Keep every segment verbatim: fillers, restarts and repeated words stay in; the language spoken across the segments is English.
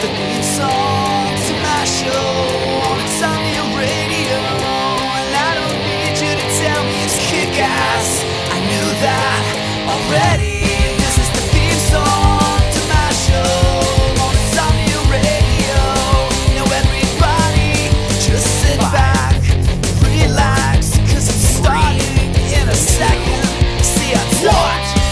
the theme song to my show. On Insomnia Radio, and I don't need you to tell me it's kick-ass. I knew that already. This is the theme song to my show. On Insomnia Radio, now everybody just sit back, relax, cause it's starting in a second. See, I told you.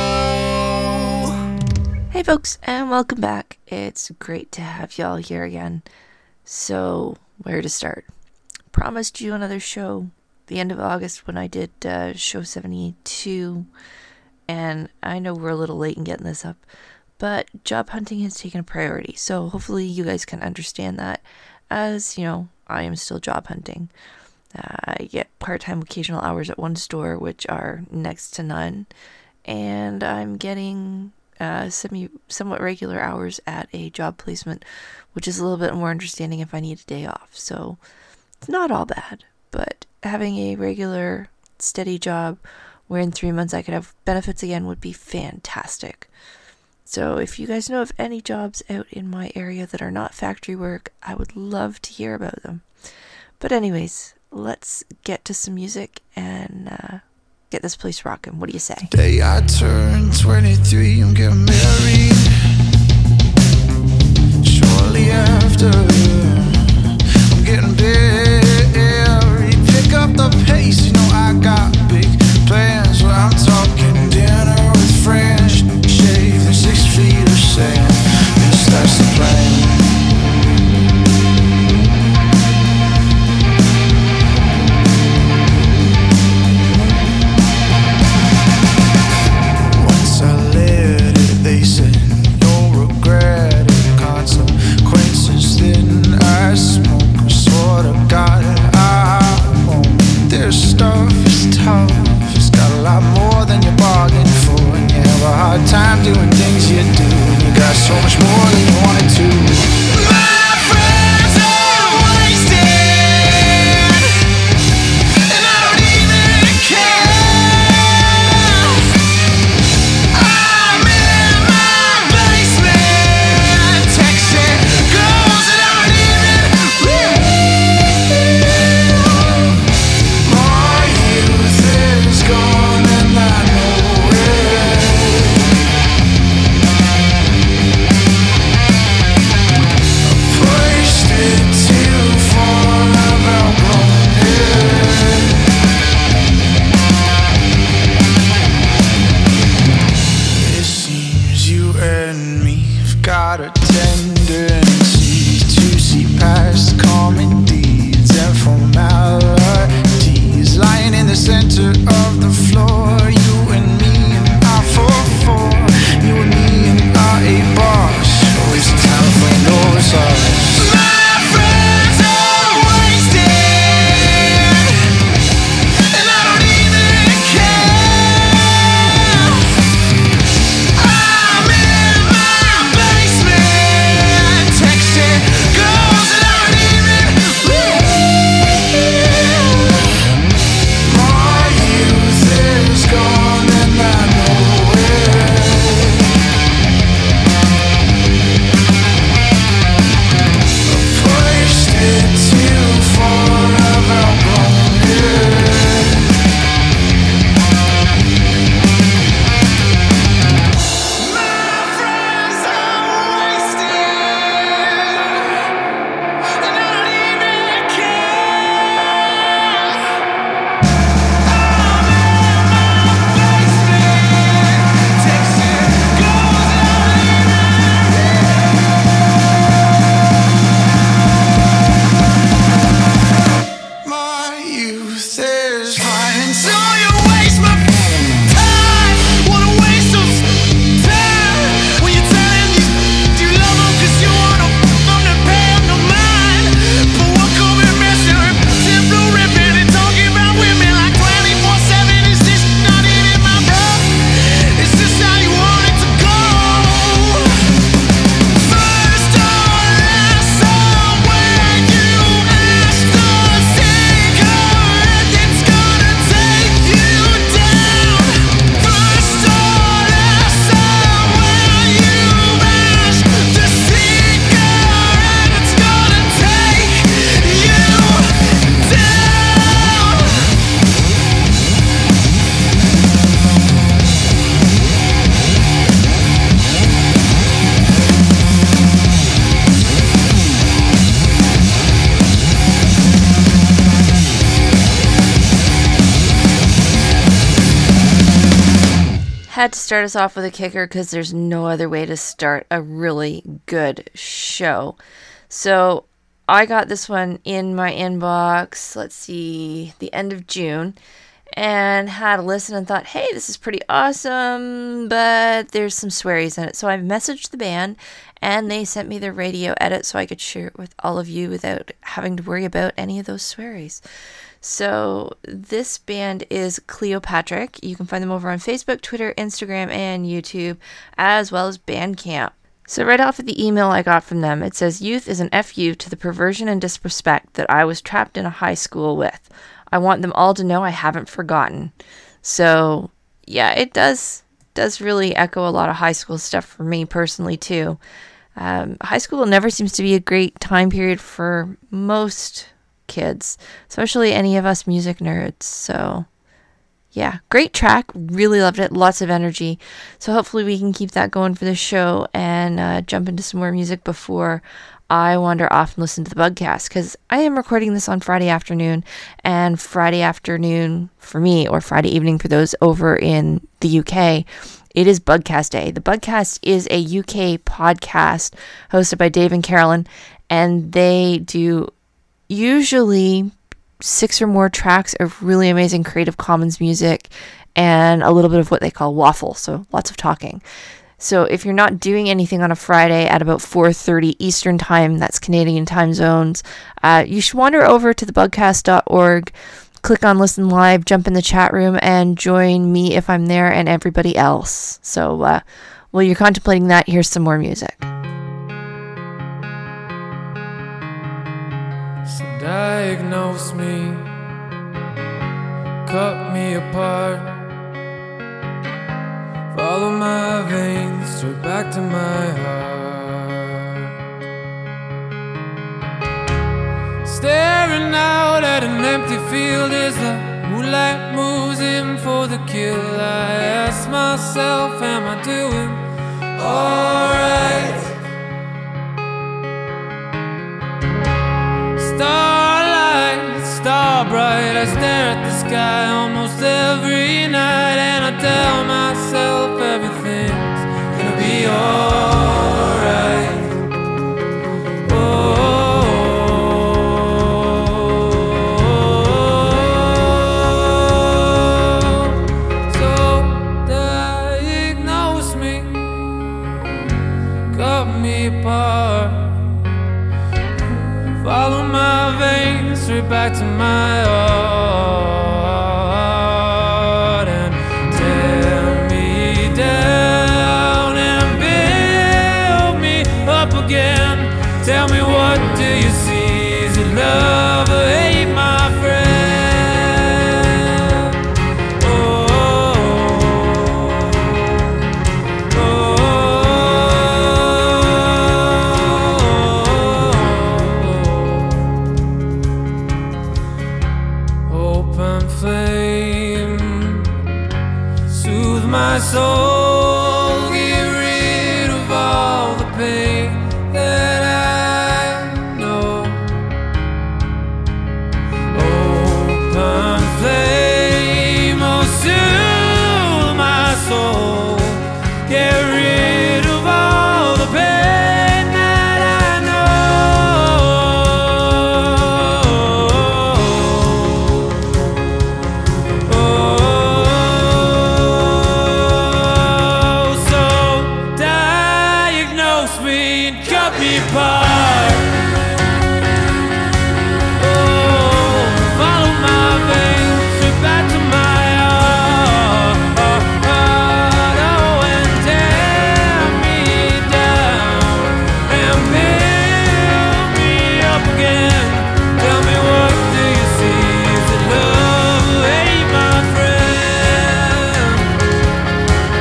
Hey folks, and welcome back. It's great to have y'all here again. So, where to start? Promised you another show the end of August when I did uh, show seventy-two, and I know we're a little late in getting this up, but job hunting has taken a priority, so hopefully you guys can understand that, as, you know, I am still job hunting. Uh, I get part-time occasional hours at one store, which are next to none, and I'm getting uh, semi somewhat regular hours at a job placement, which is a little bit more understanding if I need a day off. So it's not all bad, but having a regular, steady job where in three months I could have benefits again would be fantastic. So if you guys know of any jobs out in my area that are not factory work, I would love to hear about them. But anyways, let's get to some music and uh, get this place rocking. What do you say? Day I turn twenty-three, I'm getting married. Shortly after, I'm getting buried. Pick up the pace, you know I got big plans. Where I'm talking dinner with friends, shave and six feet of sand. Yes, that's the plan. They said you'll regret it. Consequences, then I smoke. I swear to God I won't. This stuff is tough. It's got a lot more than you bargained for, and you have a hard time doing things you do. And you got so much more than you wanted to. My friends are wasted, and I don't even care. Got a tendency to see past common deeds and formalities. Lying in the center of the floor, you and me and I for four. You and me and I a boss. Always time for no sauce. My friends are wasted, and I don't even care. I'm in my basement, texting girls that I don't even had to start us off with a kicker because there's no other way to start a really good show. So I got this one in my inbox, let's see, the end of June, and had a listen and thought, hey, this is pretty awesome, but there's some swearies in it. So I messaged the band, and they sent me the radio edit so I could share it with all of you without having to worry about any of those swearies. So this band is Cleopatra. You can find them over on Facebook, Twitter, Instagram, and YouTube, as well as Bandcamp. So right off of the email I got from them, it says, youth is an F U to the perversion and disrespect that I was trapped in a high school with. I want them all to know I haven't forgotten. So yeah, it does does really echo a lot of high school stuff for me personally too. Um, high school never seems to be a great time period for most kids, especially any of us music nerds. So yeah, great track, really loved it, lots of energy. So hopefully we can keep that going for the show and uh, jump into some more music before I wander off and listen to the Bugcast, because I am recording this on Friday afternoon, and Friday afternoon for me, or Friday evening for those over in the U K, it is Bugcast Day. The Bugcast is a U K podcast hosted by Dave and Carolyn, and they do usually six or more tracks of really amazing Creative Commons music and a little bit of what they call waffle, so lots of talking. So if you're not doing anything on a Friday at about four thirty Eastern time, that's Canadian time zones, uh, you should wander over to the bugcast dot org, click on Listen Live, jump in the chat room, and join me if I'm there and everybody else. So uh, while you're contemplating that, here's some more music. So diagnose me, cut me apart, follow my veins straight back to my heart. Staring out at an empty field as the moonlight moves in for the kill. I ask myself, am I doing alright? Starlight, star bright, I stare at the sky almost every night, and I tell myself everything's gonna be alright. Oh, so diagnose me, cut me apart, follow my veins straight back to my heart, and tear me down and build me up again. Tell me, what do you see? Is it love or hate, my friend? Oh, oh, oh, oh. Open flame, soothe my soul, get rid of all the pain that I know. Open flame, oh, soothe my soul, get rid of all the pain that I know. Oh, so diagnose me and cut me apart. Oh, follow my veins straight back to my heart. Oh, and tear me down and build me up again. Tell me, what do you see? Is it love or hate, my friend?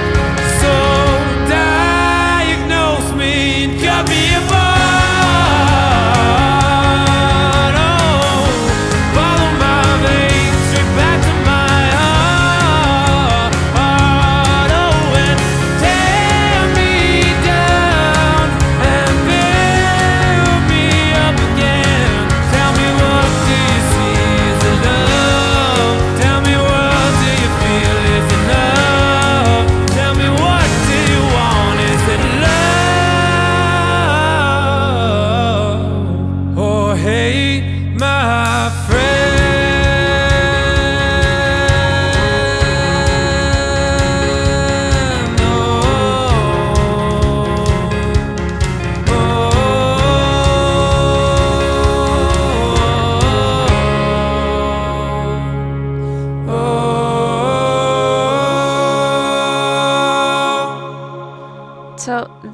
So diagnose me and cut me apart.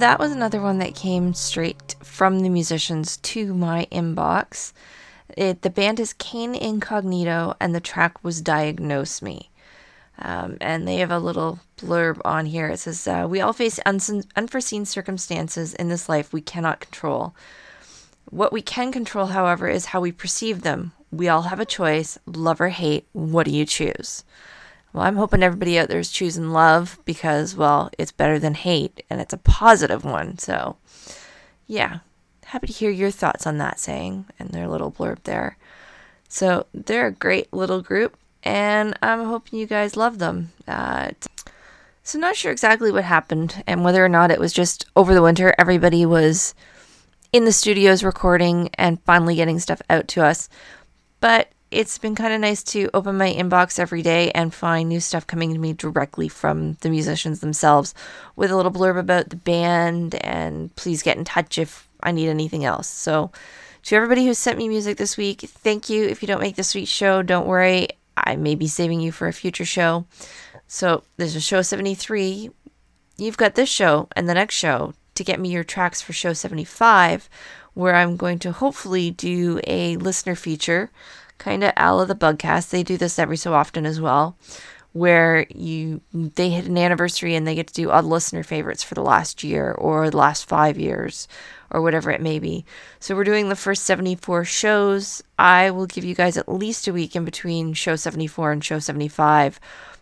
that was another one that came straight from the musicians to my inbox. It, the band is Kane Incognito, and the track was Diagnose Me. Um, and they have a little blurb on here. It says, uh, we all face un- unforeseen circumstances in this life we cannot control. What we can control, however, is how we perceive them. We all have a choice, love or hate. What do you choose? Well, I'm hoping everybody out there is choosing love because, well, it's better than hate, and it's a positive one. So, yeah, happy to hear your thoughts on that saying and their little blurb there. So, they're a great little group, and I'm hoping you guys love them. Uh, so, not sure exactly what happened and whether or not it was just over the winter, everybody was in the studios recording and finally getting stuff out to us. But it's been kind of nice to open my inbox every day and find new stuff coming to me directly from the musicians themselves with a little blurb about the band and please get in touch if I need anything else. So to everybody who sent me music this week, thank you. If you don't make this week's show, don't worry. I may be saving you for a future show. So there's a show seventy-three. You've got this show and the next show to get me your tracks for show seventy-five, where I'm going to hopefully do a listener feature, kind of a la the Bugcast. They do this every so often as well, where you they hit an anniversary and they get to do all the listener favorites for the last year or the last five years or whatever it may be. So we're doing the first seventy-four shows. I will give you guys at least a week in between show seventy-four and show seventy-five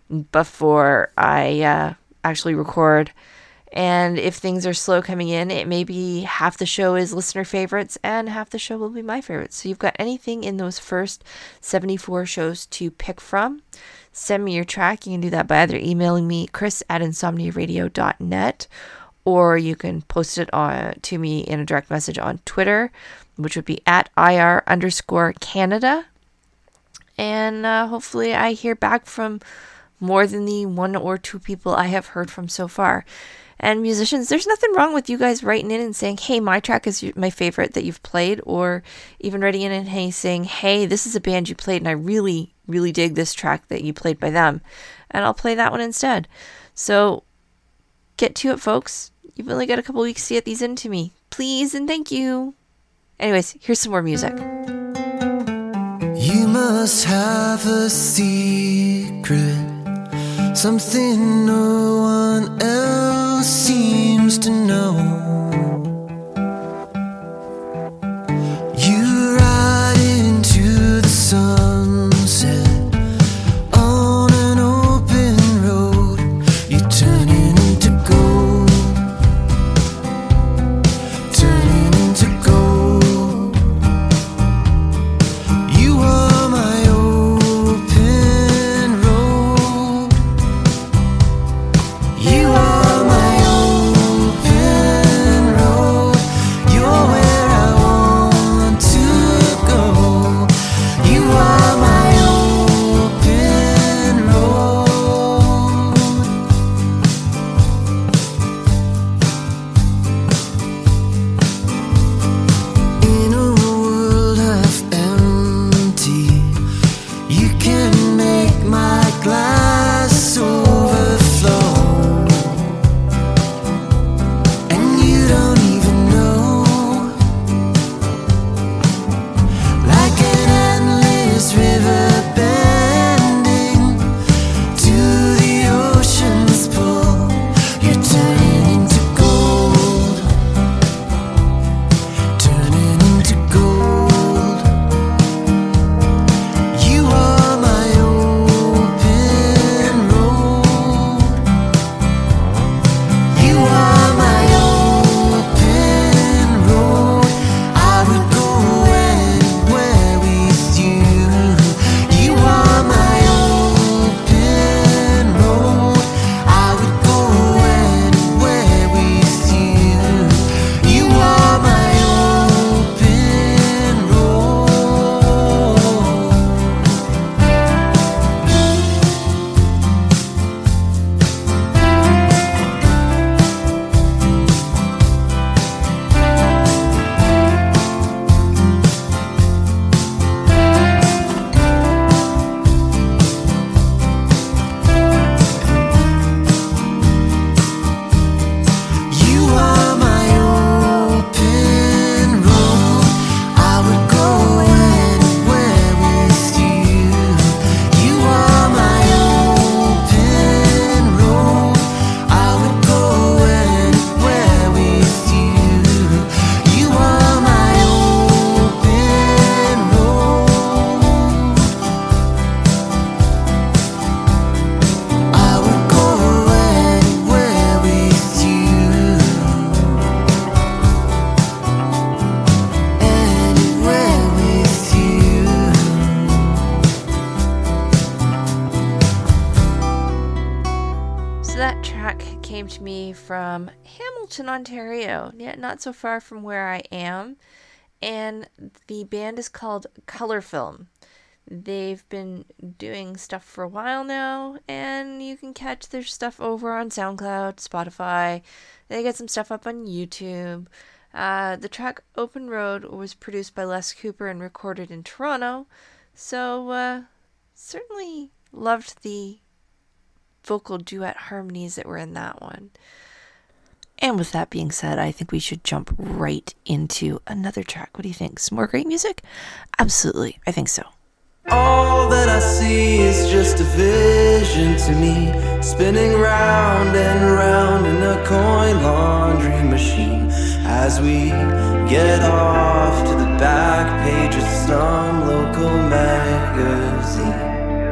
before I uh, actually record. And if things are slow coming in, it may be half the show is listener favorites and half the show will be my favorites. So you've got anything in those first seventy-four shows to pick from. Send me your track. You can do that by either emailing me, chris at insomnia radio dot net, or you can post it on to me in a direct message on Twitter, which would be at ir underscore Canada. And uh, hopefully I hear back from more than the one or two people I have heard from so far. And musicians, there's nothing wrong with you guys writing in and saying, hey, my track is my favorite that you've played, or even writing in and hey, saying, hey, this is a band you played and I really, really dig this track that you played by them. And I'll play that one instead. So get to it, folks. You've only got a couple weeks to get these into me. Please and thank you. Anyways, here's some more music. You must have a secret, something no one else seems to know. You ride into the sunset on an open road. You're turning into gold, turning into gold. You are my open road. You are my open me from Hamilton, Ontario, yeah, not so far from where I am, and the band is called Color Film. They've been doing stuff for a while now, and you can catch their stuff over on SoundCloud, Spotify. They get some stuff up on YouTube. Uh, the track Open Road was produced by Les Cooper and recorded in Toronto, so uh, certainly loved the vocal duet harmonies that were in that one. And with that being said, I think we should jump right into another track. What do you think? Some more great music? Absolutely, I think so. All that I see is just a vision to me, spinning round and round in a coin laundry machine, as we get off to the back page of some local magazine.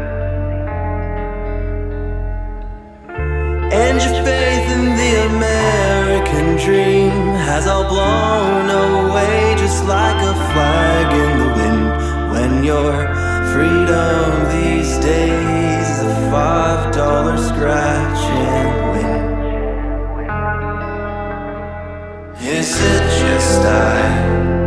And your faith in the American dream has all blown away, just like a flag in the wind, when you're freedom these days is a five dollar scratch and win. Is it just I,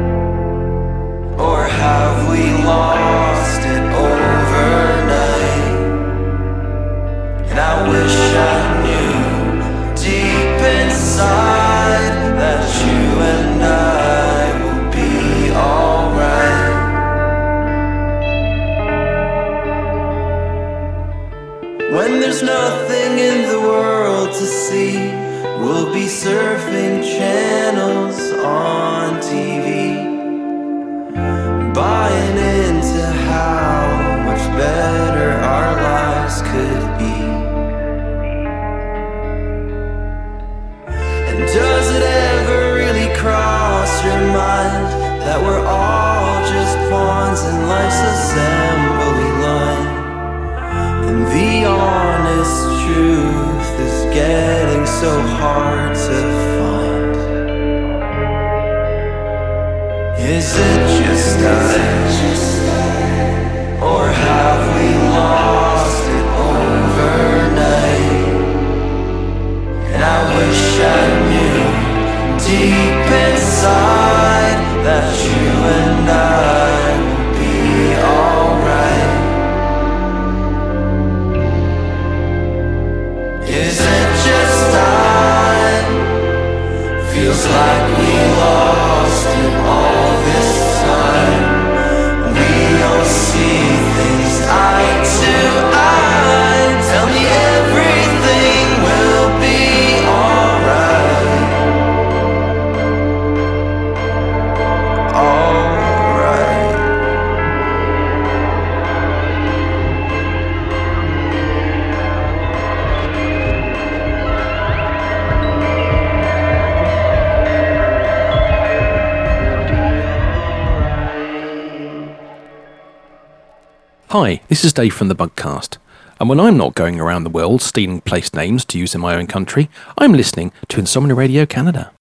or have we lost it overnight? And I wish I knew deep inside that you and I will be alright. When there's nothing in the world to see, we'll be surfing channels on T V, buying into how much better our lives could be. And does it ever really cross your mind that we're all just pawns in life's assembly line? And the honest truth is getting so hard to find. Is it just us, or have we lost it overnight? And I wish I knew deep inside that you and I will be alright. Is it just I? Feels like we lost it all this time. We don't see things eye to eye. Tell me everything will be alright. Alright. Hi, this is Dave from the Bugcast, and when I'm not going around the world stealing place names to use in my own country, I'm listening to Insomnia Radio Canada.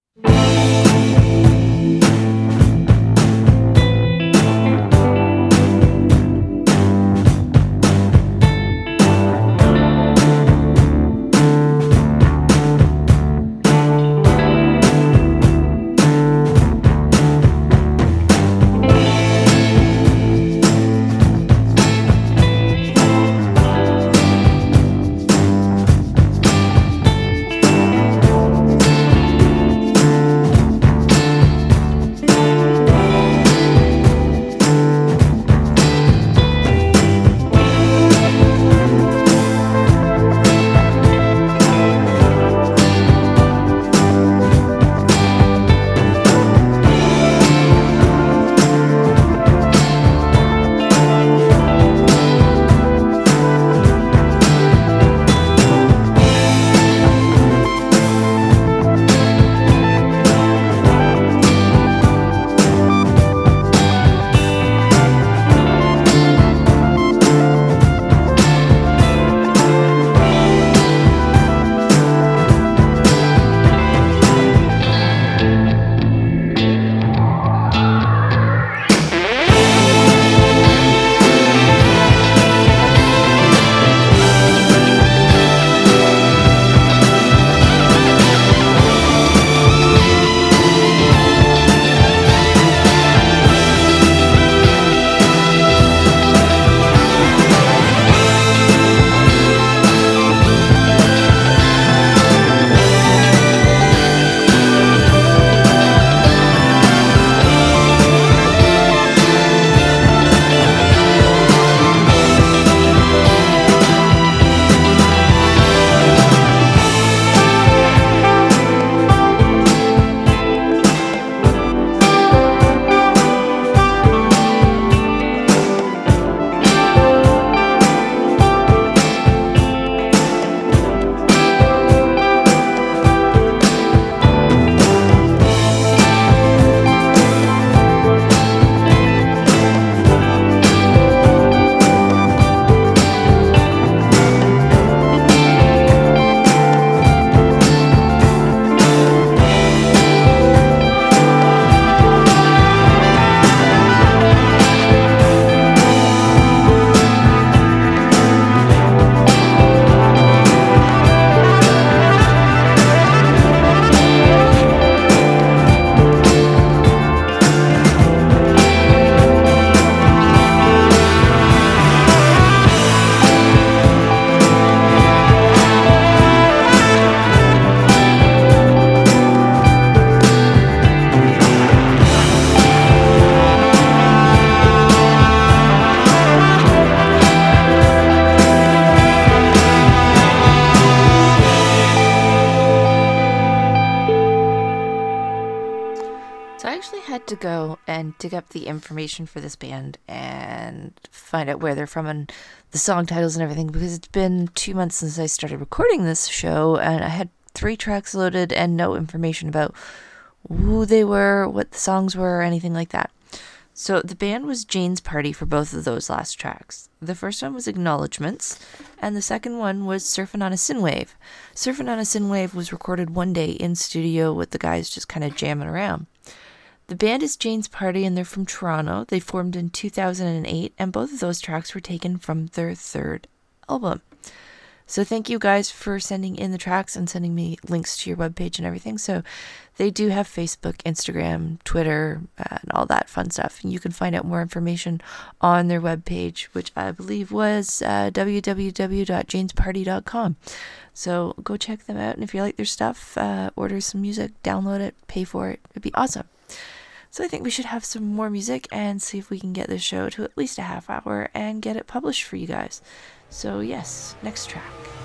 So I actually had to go and dig up the information for this band and find out where they're from and the song titles and everything, because it's been two months since I started recording this show, and I had three tracks loaded and no information about who they were, what the songs were, or anything like that. So the band was Jane's Party for both of those last tracks. The first one was Acknowledgements, and the second one was Surfing on a Synthwave. Surfing on a Synthwave was recorded one day in studio with the guys just kind of jamming around. The band is Jane's Party, and they're from Toronto. They formed in two thousand eight, and both of those tracks were taken from their third album. So thank you guys for sending in the tracks and sending me links to your webpage and everything. So they do have Facebook, Instagram, Twitter, uh, and all that fun stuff. And you can find out more information on their webpage, which I believe was uh, w w w dot janes party dot com. So go check them out. And if you like their stuff, uh, order some music, download it, pay for it. It'd be awesome. So I think we should have some more music and see if we can get this show to at least a half hour and get it published for you guys. So yes, next track.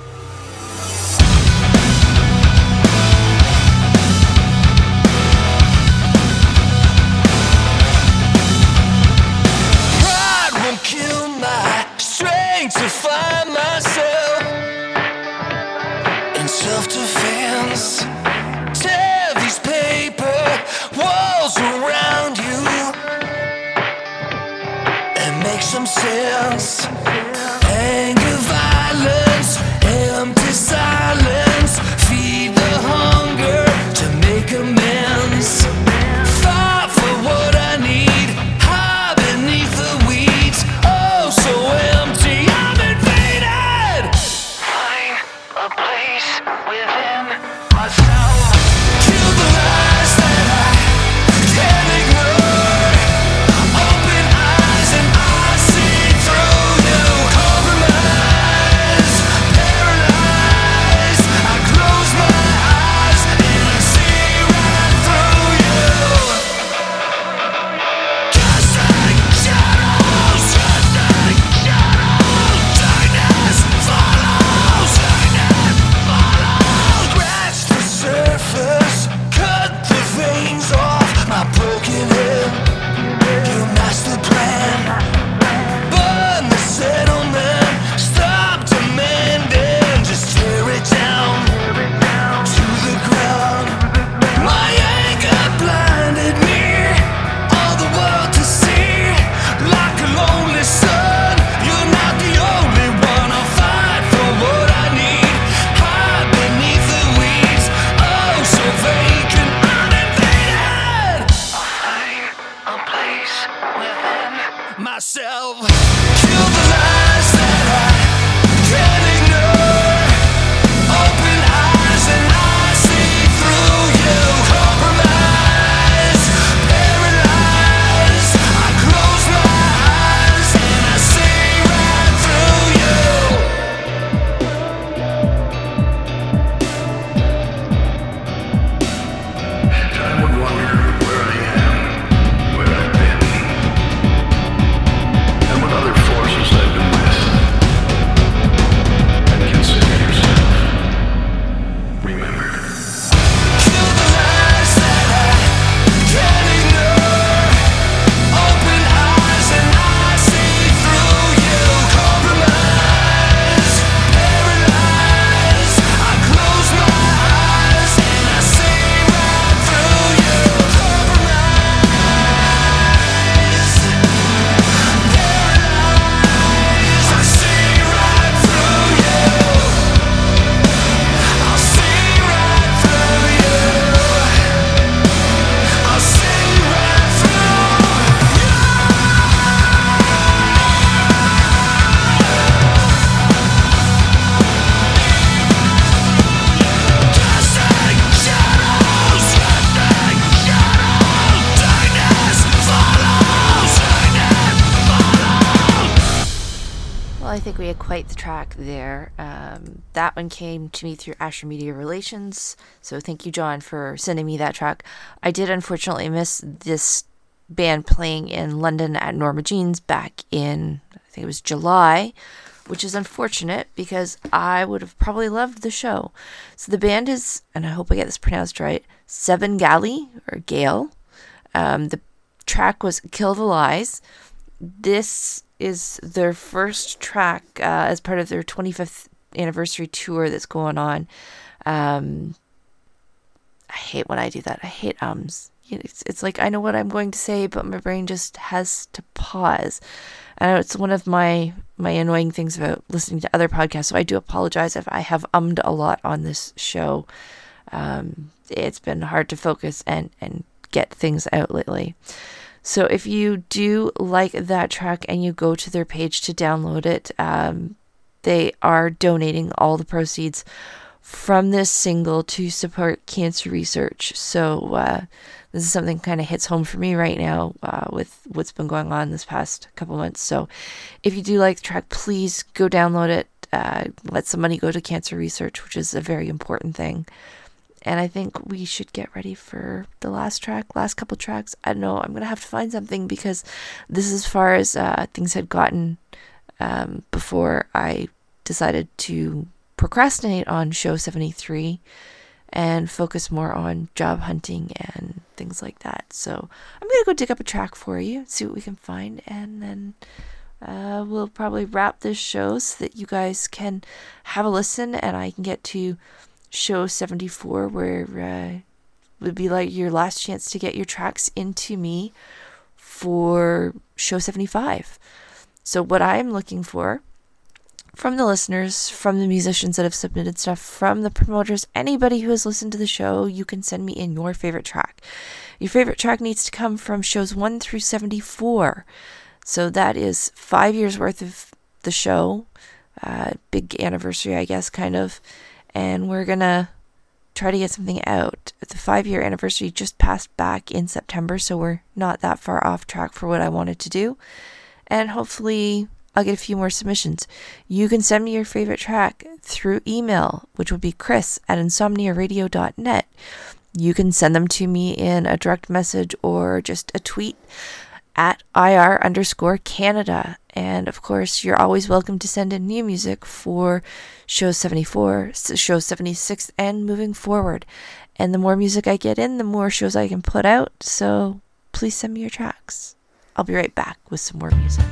Pride won't kill my strength to find myself in self-defense. Tear these paper walls around you and make some sense. Anger, violence, empty silence. Feed the hunger to make amends. Fight for what I need. Hide beneath the weeds. Oh, so empty, I'm invaded. Find a place within myself. Kill the lies that I can't ignore. Open eyes and I see through you. Compromise, paralyzed. I close my eyes and I see right through you. Casting shadows, casting shadows. Darkness follows, darkness follows. Scratch the surface, cut the veins off my broken head. You master plan. Burn the settlement, stop demanding, just tear it down to the ground. My anger blinded me, all the world to see. Like a lonely sun, you're not the only one. I'll fight for what I need. Hide beneath the weeds, oh so vacant, uninvaded. I'll find a place within myself. Kill the lies that I can't ignore. Open eyes and I see through you. Compromise, paralyzed. I close my eyes and I see right through you. I would wonder where I am, where I've been, and what other forces I've been with. And consider yourself remembered. Kill the lies that I can't ignore. Open eyes and I see through you. Compromise, paralyzed. I close my eyes and I see right through you. Compromise, paralyzed. I see right through you. I'll see right through you. I'll see right through you. Casting shadows, casting shadows. Darkness follows, darkness follows. Well, I think we had quite the track there. Um, that one came to me through Asher Media Relations, so thank you, John, for sending me that track. I did unfortunately miss this band playing in London at Norma Jean's back in, I think it was July, which is unfortunate because I would have probably loved the show. So the band is, and I hope I get this pronounced right, Seven Galley, or Gale. Um, the track was Kill the Lies. This is their first track uh, as part of their twenty-fifth anniversary tour that's going on. Um, I hate when I do that. I hate ums. It's, it's like I know what I'm going to say, but my brain just has to pause. I know it's one of my, my annoying things about listening to other podcasts, so I do apologize if I have ummed a lot on this show. Um, it's been hard to focus and, and get things out lately. So if you do like that track and you go to their page to download it, um, they are donating all the proceeds from this single to support cancer research. So uh, this is something kind of hits home for me right now uh, with what's been going on this past couple months. So if you do like the track, please go download it. Uh, let some money go to cancer research, which is a very important thing. And I think we should get ready for the last track, last couple tracks. I don't know. I'm going to have to find something because this is as far as uh, things had gotten um, before I decided to procrastinate on show seventy-three and focus more on job hunting and things like that. So I'm going to go dig up a track for you, see what we can find, and then uh, we'll probably wrap this show so that you guys can have a listen and I can get to show seventy-four, where uh, would be like your last chance to get your tracks into me for show seventy-five. So what I'm looking for from the listeners, from the musicians that have submitted stuff, from the promoters, anybody who has listened to the show, you can send me in your favorite track. Your favorite track needs to come from shows one through seventy-four. So that is five years worth of the show. Uh, big anniversary, I guess, kind of. And we're going to try to get something out. The five-year anniversary just passed back in September, so we're not that far off track for what I wanted to do. And hopefully I'll get a few more submissions. You can send me your favorite track through email, which would be chris at insomnia radio dot net. You can send them to me in a direct message or just a tweet at IR underscore Canada. And of course, you're always welcome to send in new music for show seventy-four, show seventy-six, and moving forward. And the more music I get in, the more shows I can put out. So please send me your tracks. I'll be right back with some more music.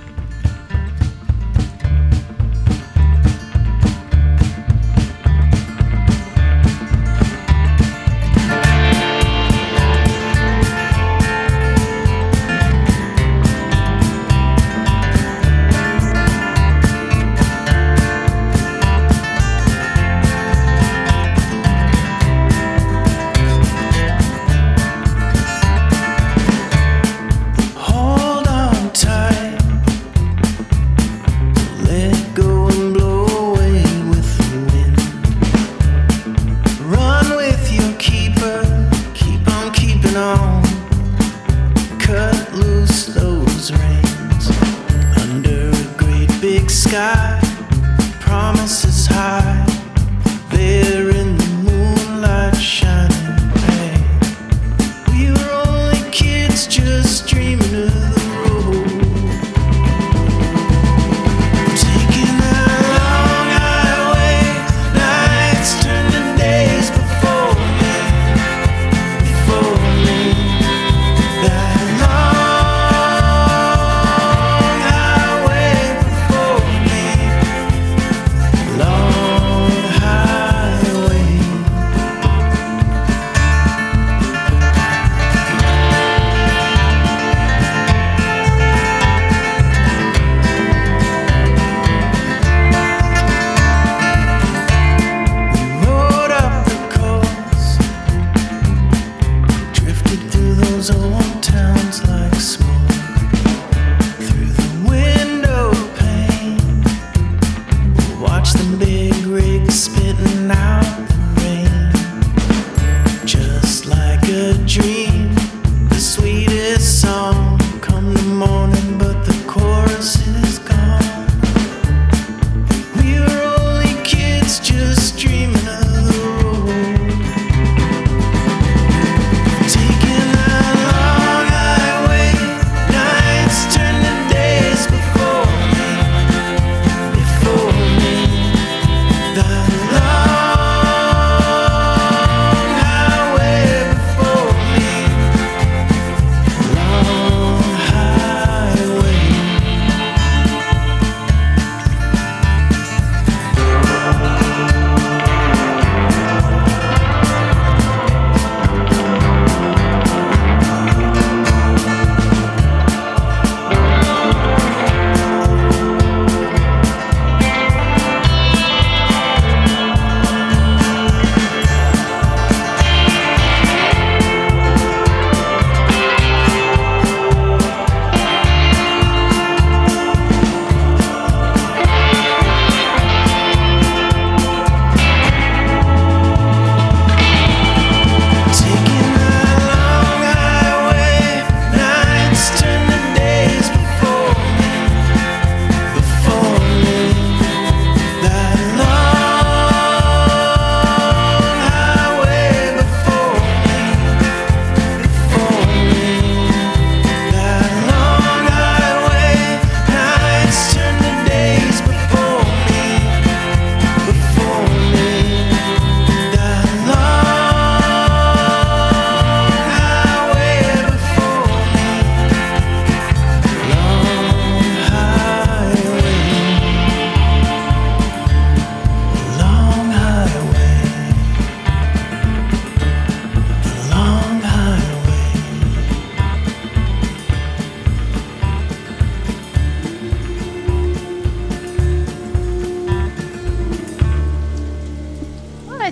Hold on tight. Let go and blow away with the wind. Run with your keeper. Keep on keeping on. Cut loose those reins. Under a great big sky. Promises high. There in the moonlight shining bright. We were only kids just dreaming of the road. Taking that long highway, nights turn to days before me, before me. That long highway before me, long highway.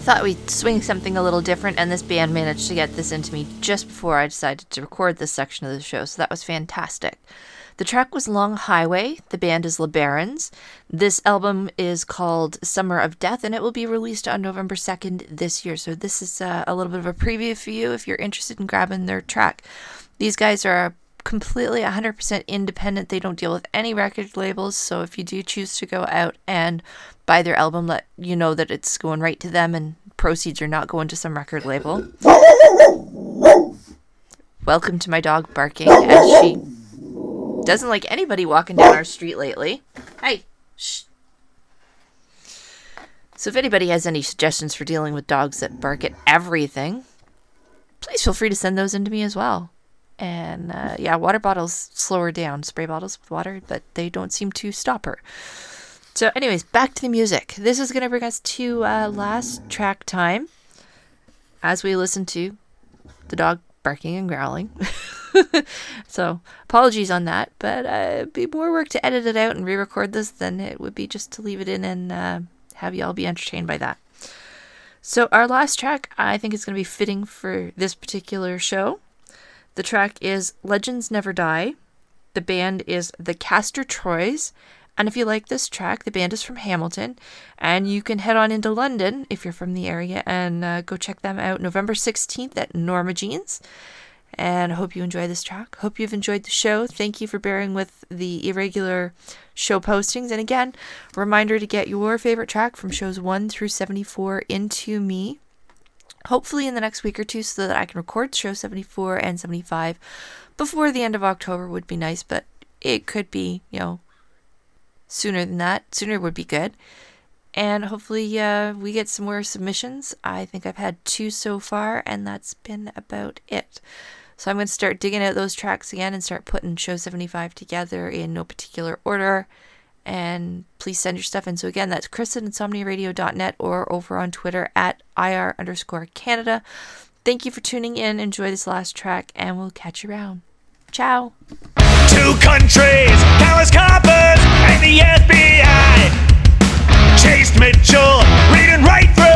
thought we'd swing something a little different, and this band managed to get this into me just before I decided to record this section of the show, so that was fantastic. The track was Long Highway. The band is LeBarons. This album is called Summer of Death, and it will be released on November second this year. So this is uh, a little bit of a preview for you if you're interested in grabbing their track. These guys are completely one hundred percent independent. They don't deal with any record labels, so if you do choose to go out and buy their album, let you know that it's going right to them and proceeds are not going to some record label. Welcome to my dog barking as she doesn't like anybody walking down our street lately. Hey, shh. So if anybody has any suggestions for dealing with dogs that bark at everything, please feel free to send those in to me as well. And uh, yeah, water bottles slow her down, spray bottles with water, but they don't seem to stop her. So anyways, back to the music. This is going to bring us to uh, last track time as we listen to the dog barking and growling. So apologies on that, but uh, it'd be more work to edit it out and re-record this than it would be just to leave it in and uh, have y'all be entertained by that. So our last track, I think, is going to be fitting for this particular show. The track is Legends Never Die. The band is the Castor Troys. And if you like this track, the band is from Hamilton. And you can head on into London if you're from the area and uh, go check them out November sixteenth at Norma Jeans. And I hope you enjoy this track. Hope you've enjoyed the show. Thank you for bearing with the irregular show postings. And again, reminder to get your favorite track from shows one through seventy-four into me. Hopefully in the next week or two so that I can record show seventy-four and seventy-five before the end of October would be nice. But it could be, you know, sooner than that. Sooner would be good. And hopefully uh, we get some more submissions. I think I've had two so far, and that's been about it. So I'm going to start digging out those tracks again and start putting show seventy-five together in no particular order. And please send your stuff in. So again, that's Chris at insomnia radio dot net or over on Twitter at IR underscore Canada. Thank you for tuning in. Enjoy this last track, and we'll catch you around. Ciao. Two countries, countless coppers, and the F B I chased Mitchell, reading right through